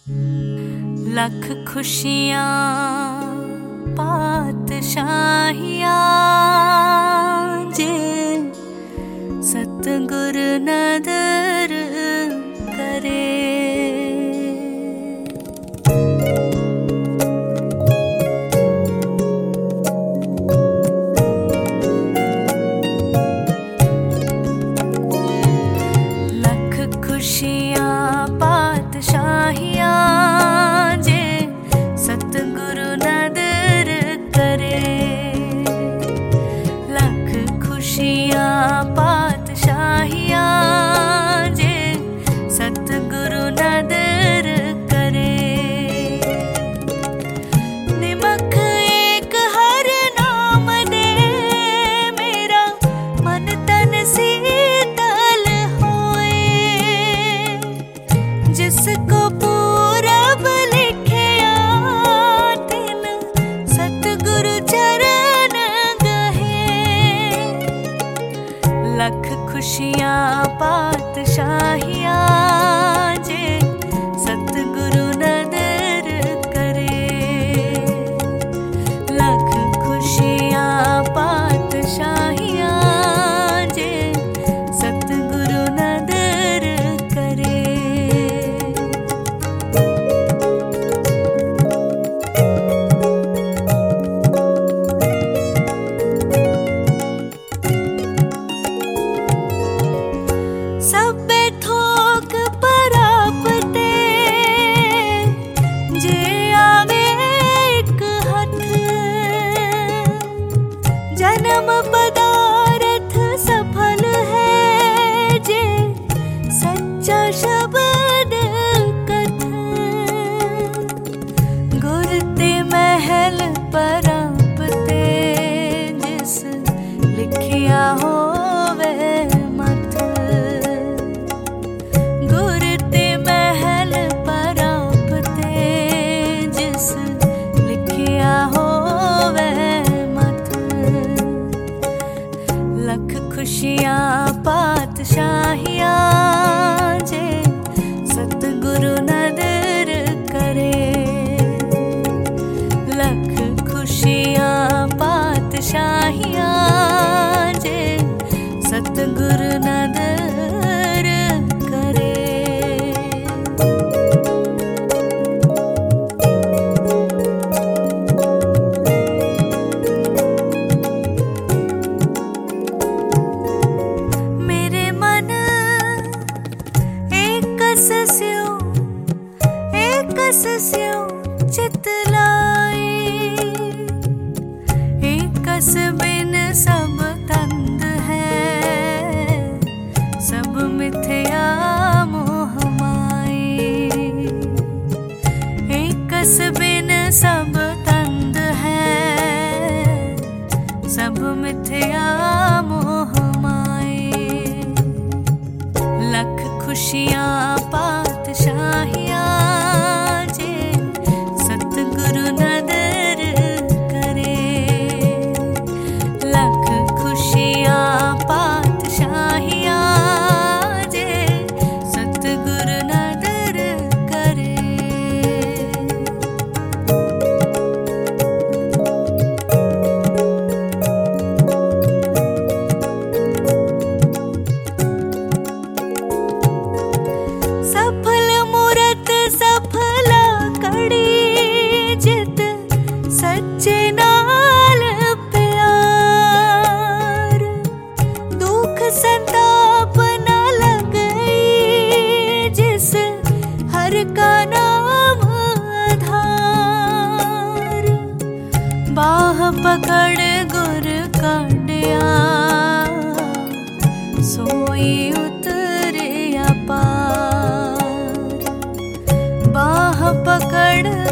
लख खुशियाँ पातशाहियाँ जे सतगुरु नदर करे। लख खुशियाँ पातशाहियाँ जे सतगुरु नदर करे। लख खुशियाँ पातशाहियाँ जे सतगुरु नदर करे। निमख एक हर नाम दे मेरा मन तन शीतल होए। जिसको पूरब लिखिया तिन सतगुरु चरण गहे। लख खुशियाँ पातशाहियाँ जे सतगुरु नदर करे। लख खुशियाँ पातशाहियाँ जे सतगुरु नदर करे। सब्बे थोक परापते जे आवे एक हथ। जन्म पदार्थ सफल है जे सच्चा शब्द कथ। गुर ते महल परापते जिस लिखिया होवे मथ। गुर ते महल परापते जिस लिखिया होवे मथ। लख खुशियाँ पातशाहियाँ जे सतगुरु नदर करे। लख खुशियाँ पातशाहियाँ जे सतगुरु नदर करे। मेरे मन एकस स्यो चित लाई। एकस बिन सब तंद है सब मिथ्या मोह माई। एकस बिन सब तंद है सब मिथ्या मोह माई। लख खुशियाँ पातशाहियाँ जे सतगुरु नदर करे। लख खुशियाँ पातशाहियाँ जे सतगुरु नदर करे। सफल मूरत सफला कड़ी जित सच्चे नाल प्यार। दुख संताप न लगई जिस हर का नाम आधार। बाह पकड़ गुर काटिया सोई उतरिया पार। बाह पकड़